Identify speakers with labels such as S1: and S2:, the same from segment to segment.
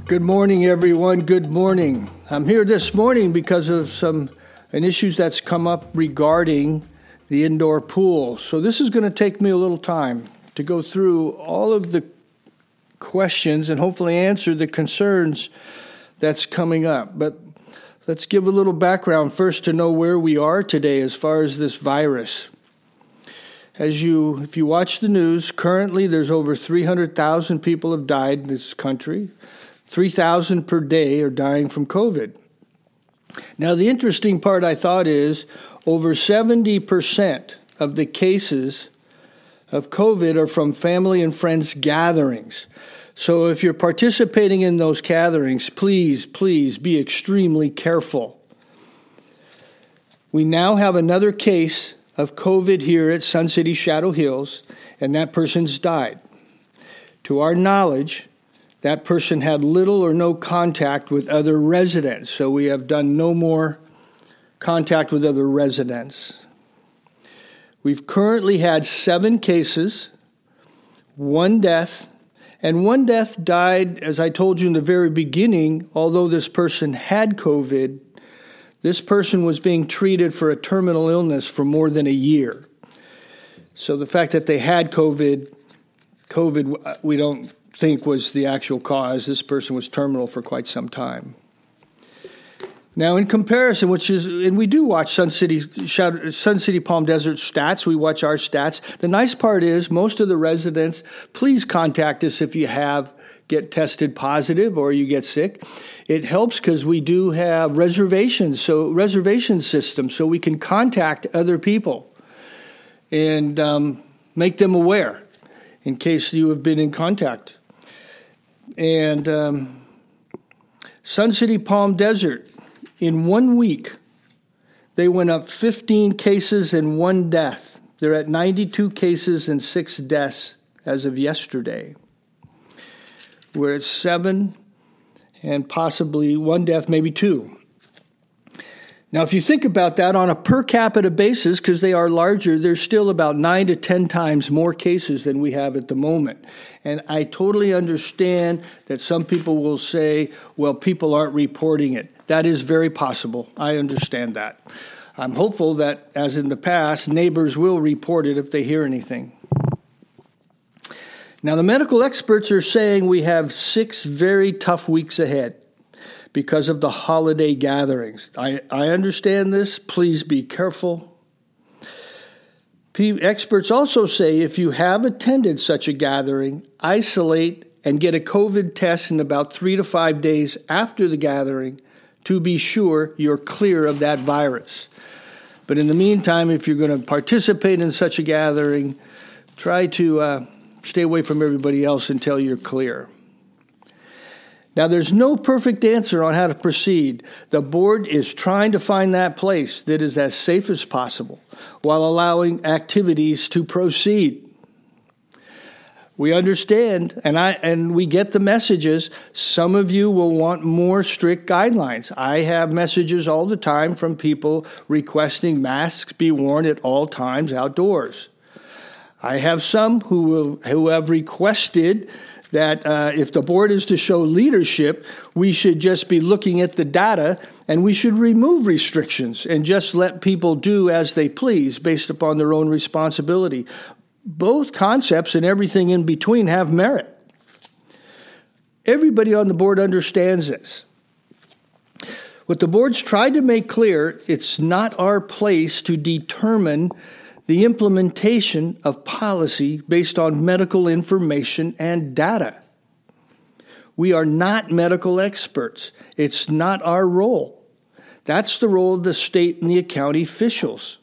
S1: Good morning, everyone. Good morning. I'm here this morning because of an issues that's come up regarding the indoor pool. So this is going to take me a little time to go through all of the questions and hopefully answer the concerns that's coming up. But let's give a little background first to know where we are today as far as this virus. If you watch the news, currently there's over 300,000 people have died in this country. 3,000 per day are dying from COVID. Now, the interesting part I thought is over 70% of the cases of COVID are from family and friends gatherings. So if you're participating in those gatherings, please be extremely careful. We now have another case of COVID here at Sun City Shadow Hills, and that person's died. To our knowledge, that person had little or no contact with other residents, so we have done no more contact with other residents. We've currently had 7 cases, 1 death, and 1 death died, as I told you in the very beginning, although this person had COVID, this person was being treated for a terminal illness for more than a year. So the fact that they had COVID, we don't think was the actual cause. This person was terminal for quite some time. Now, in comparison, and we do watch Sun City Palm Desert stats. We watch our stats. The nice part is most of the residents, please contact us if you get tested positive or you get sick. It helps because we do have reservation systems, so we can contact other people and make them aware in case you have been in contact. And Sun City Palm Desert, in 1 week, they went up 15 cases and 1 death. They're at 92 cases and 6 deaths as of yesterday. We're at 7 and possibly 1 death, maybe 2. Now, if you think about that on a per capita basis, because they are larger, there's still about 9 to 10 times more cases than we have at the moment. And I totally understand that some people will say, well, people aren't reporting it. That is very possible. I understand that. I'm hopeful that, as in the past, neighbors will report it if they hear anything. Now, the medical experts are saying we have 6 very tough weeks ahead because of the holiday gatherings. I understand this. Please be careful. Experts also say if you have attended such a gathering, isolate and get a COVID test in about 3 to 5 days after the gathering to be sure you're clear of that virus. But in the meantime, if you're going to participate in such a gathering, try to stay away from everybody else until you're clear. Now, there's no perfect answer on how to proceed. The board is trying to find that place that is as safe as possible while allowing activities to proceed. We understand, and we get the messages. Some of you will want more strict guidelines. I have messages all the time from people requesting masks be worn at all times outdoors. I have some who have requested that if the board is to show leadership, we should just be looking at the data and we should remove restrictions and just let people do as they please based upon their own responsibility. Both concepts and everything in between have merit. Everybody on the board understands this. What the board's tried to make clear, it's not our place to determine the implementation of policy based on medical information and data. We are not medical experts. It's not our role. That's the role of the state and the county officials.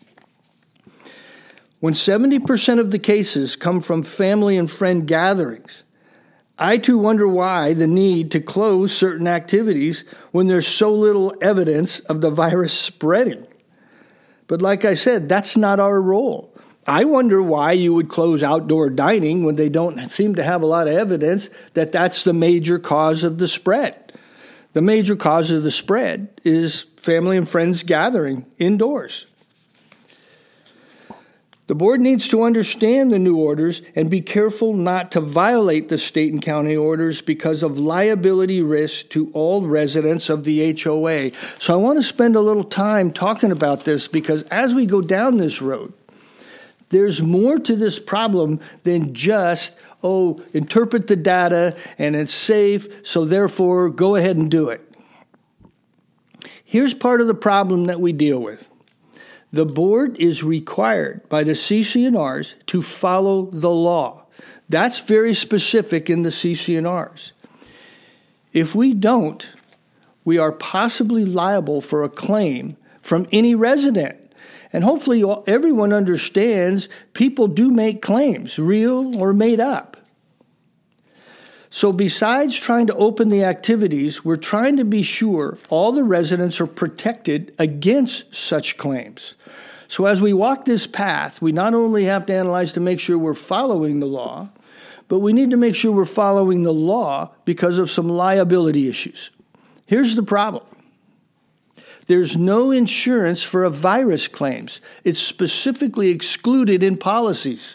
S1: When 70% of the cases come from family and friend gatherings, I too wonder why the need to close certain activities when there's so little evidence of the virus spreading. But like I said, that's not our role. I wonder why you would close outdoor dining when they don't seem to have a lot of evidence that that's the major cause of the spread. The major cause of the spread is family and friends gathering indoors. The board needs to understand the new orders and be careful not to violate the state and county orders because of liability risks to all residents of the HOA. So I want to spend a little time talking about this because as we go down this road, there's more to this problem than just, interpret the data and it's safe, so therefore go ahead and do it. Here's part of the problem that we deal with. The board is required by the CC&Rs to follow the law. That's very specific in the CC&Rs. If we don't, we are possibly liable for a claim from any resident. And hopefully everyone understands people do make claims, real or made up. So besides trying to open the activities, we're trying to be sure all the residents are protected against such claims. So as we walk this path, we not only have to analyze to make sure we're following the law, but we need to make sure we're following the law because of some liability issues. Here's the problem. There's no insurance for a virus claims. It's specifically excluded in policies.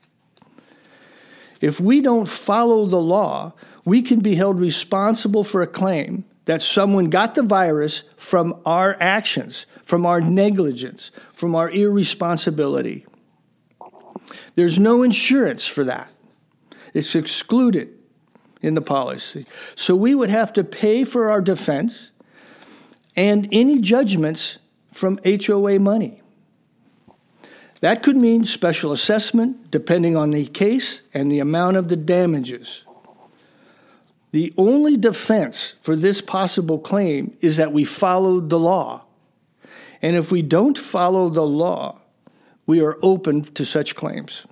S1: If we don't follow the law, we can be held responsible for a claim that someone got the virus from our actions, from our negligence, from our irresponsibility. There's no insurance for that. It's excluded in the policy. So we would have to pay for our defense and any judgments from HOA money. That could mean special assessment depending on the case and the amount of the damages. The only defense for this possible claim is that we followed the law. And if we don't follow the law, we are open to such claims.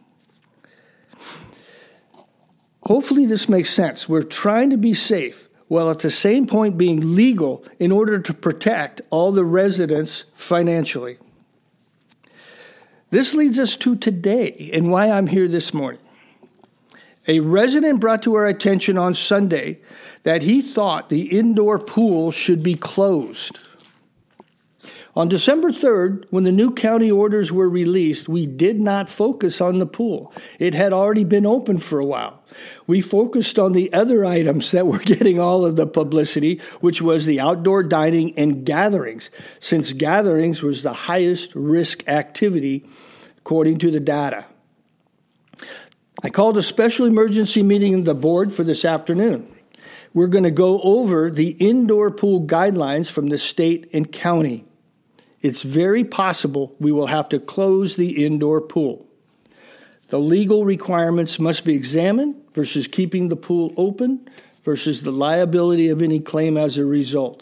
S1: Hopefully this makes sense. We're trying to be safe while at the same point being legal in order to protect all the residents financially. This leads us to today and why I'm here this morning. A resident brought to our attention on Sunday that he thought the indoor pool should be closed. On December 3rd, when the new county orders were released, we did not focus on the pool. It had already been open for a while. We focused on the other items that were getting all of the publicity, which was the outdoor dining and gatherings, since gatherings was the highest risk activity according to the data. I called a special emergency meeting of the board for this afternoon. We're going to go over the indoor pool guidelines from the state and county. It's very possible we will have to close the indoor pool. The legal requirements must be examined versus keeping the pool open versus the liability of any claim as a result.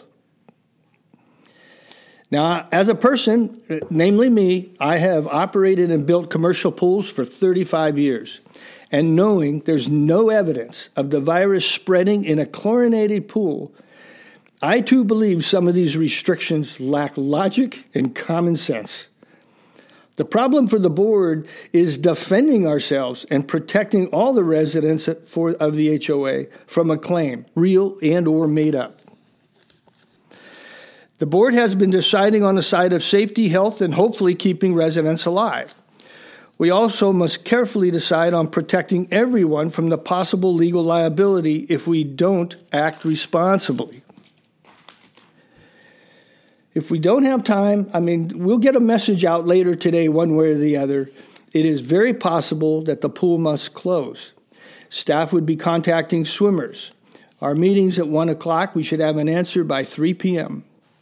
S1: Now, as a person, namely me, I have operated and built commercial pools for 35 years. And knowing there's no evidence of the virus spreading in a chlorinated pool, I too believe some of these restrictions lack logic and common sense. The problem for the board is defending ourselves and protecting all the residents of the HOA from a claim, real and or made up. The board has been deciding on the side of safety, health, and hopefully keeping residents alive. We also must carefully decide on protecting everyone from the possible legal liability if we don't act responsibly. If we don't have time, we'll get a message out later today one way or the other. It is very possible that the pool must close. Staff would be contacting swimmers. Our meeting's at 1 o'clock. We should have an answer by 3 p.m.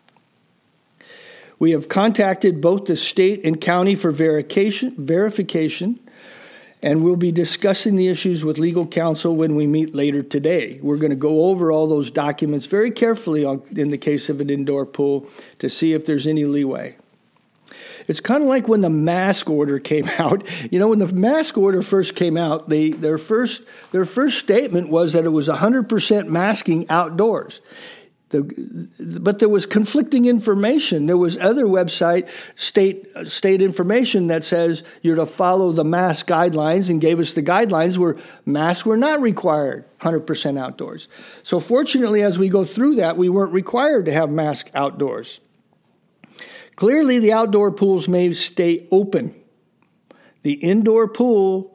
S1: We have contacted both the state and county for verification, and we'll be discussing the issues with legal counsel when we meet later today. We're going to go over all those documents very carefully in the case of an indoor pool to see if there's any leeway. It's kind of like when the mask order came out. When the mask order first came out, their first statement was that it was 100% masking outdoors. But there was conflicting information. There was other website state information that says you're to follow the mask guidelines and gave us the guidelines where masks were not required 100% outdoors. So fortunately, as we go through that, we weren't required to have masks outdoors. Clearly, the outdoor pools may stay open, The indoor pool,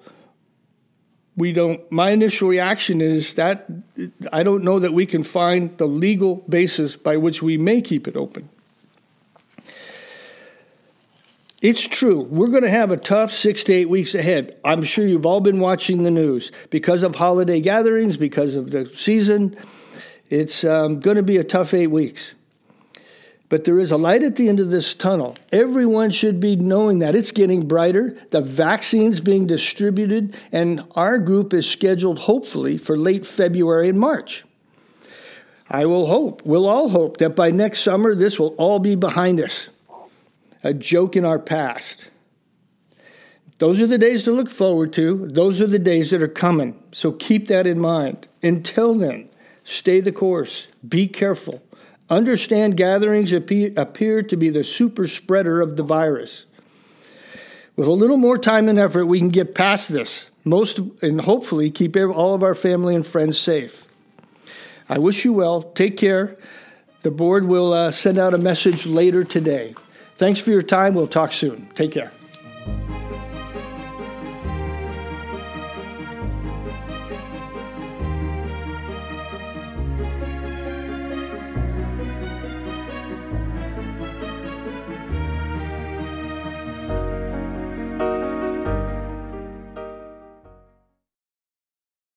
S1: my initial reaction is that I don't know that we can find the legal basis by which we may keep it open. It's true. We're going to have a tough 6 to 8 weeks ahead. I'm sure you've all been watching the news. Because of holiday gatherings, because of the season, it's going to be a tough 8 weeks. But there is a light at the end of this tunnel. Everyone should be knowing that. It's getting brighter. The vaccine's being distributed, and our group is scheduled, hopefully, for late February and March. We'll all hope that by next summer, this will all be behind us. A joke in our past. Those are the days to look forward to. Those are the days that are coming. So keep that in mind. Until then, stay the course. Be careful. Understand gatherings appear to be the super spreader of the virus. With a little more time and effort, we can get past this, and hopefully keep all of our family and friends safe. I wish you well. Take care. The board will send out a message later today. Thanks for your time. We'll talk soon. Take care.